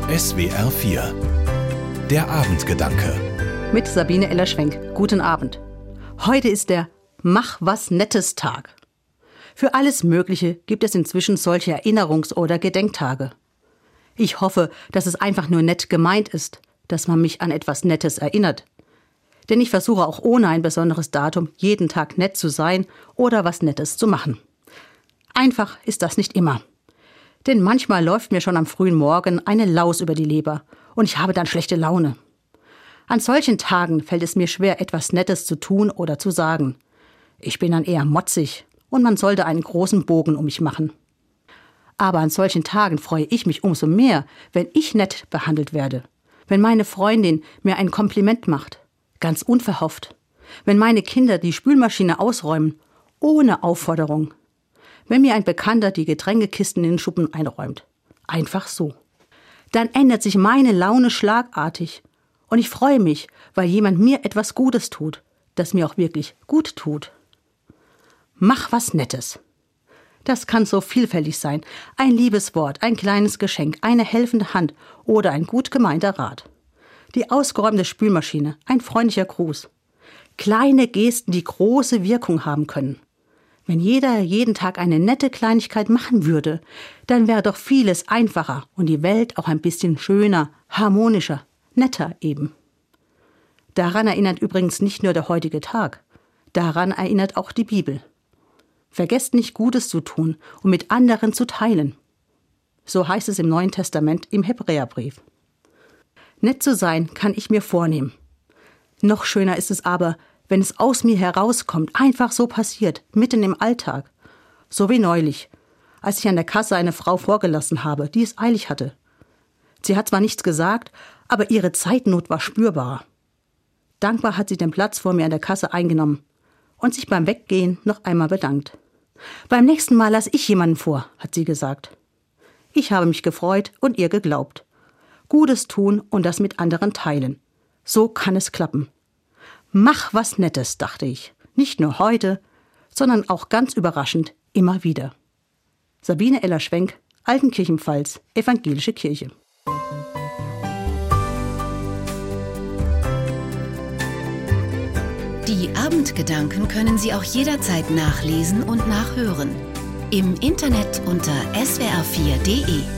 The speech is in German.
SWR 4 Der Abendgedanke mit Sabine Eller-Schwenk. Guten Abend. Heute ist der Mach-was-Nettes-Tag. Für alles Mögliche gibt es inzwischen solche Erinnerungs- oder Gedenktage. Ich hoffe, dass es einfach nur nett gemeint ist, dass man mich an etwas Nettes erinnert. Denn ich versuche auch ohne ein besonderes Datum jeden Tag nett zu sein oder was Nettes zu machen. Einfach ist das nicht immer. Denn manchmal läuft mir schon am frühen Morgen eine Laus über die Leber und ich habe dann schlechte Laune. An solchen Tagen fällt es mir schwer, etwas Nettes zu tun oder zu sagen. Ich bin dann eher motzig und man sollte einen großen Bogen um mich machen. Aber an solchen Tagen freue ich mich umso mehr, wenn ich nett behandelt werde. Wenn meine Freundin mir ein Kompliment macht, ganz unverhofft. Wenn meine Kinder die Spülmaschine ausräumen, ohne Aufforderung. Wenn mir ein Bekannter die Getränkekisten in den Schuppen einräumt. Einfach so. Dann ändert sich meine Laune schlagartig. Und ich freue mich, weil jemand mir etwas Gutes tut, das mir auch wirklich gut tut. Mach was Nettes. Das kann so vielfältig sein. Ein liebes Wort, ein kleines Geschenk, eine helfende Hand oder ein gut gemeinter Rat. Die ausgeräumte Spülmaschine, ein freundlicher Gruß. Kleine Gesten, die große Wirkung haben können. Wenn jeder jeden Tag eine nette Kleinigkeit machen würde, dann wäre doch vieles einfacher und die Welt auch ein bisschen schöner, harmonischer, netter eben. Daran erinnert übrigens nicht nur der heutige Tag. Daran erinnert auch die Bibel. Vergesst nicht, Gutes zu tun und mit anderen zu teilen. So heißt es im Neuen Testament im Hebräerbrief. Nett zu sein kann ich mir vornehmen. Noch schöner ist es aber, wenn es aus mir herauskommt, einfach so passiert, mitten im Alltag. So wie neulich, als ich an der Kasse eine Frau vorgelassen habe, die es eilig hatte. Sie hat zwar nichts gesagt, aber ihre Zeitnot war spürbar. Dankbar hat sie den Platz vor mir an der Kasse eingenommen und sich beim Weggehen noch einmal bedankt. Beim nächsten Mal lasse ich jemanden vor, hat sie gesagt. Ich habe mich gefreut und ihr geglaubt. Gutes tun und das mit anderen teilen. So kann es klappen. Mach was Nettes, dachte ich. Nicht nur heute, sondern auch ganz überraschend immer wieder. Sabine Eller-Schwenk, Altenkirchen-Pfalz, Evangelische Kirche. Die Abendgedanken können Sie auch jederzeit nachlesen und nachhören. Im Internet unter swr4.de.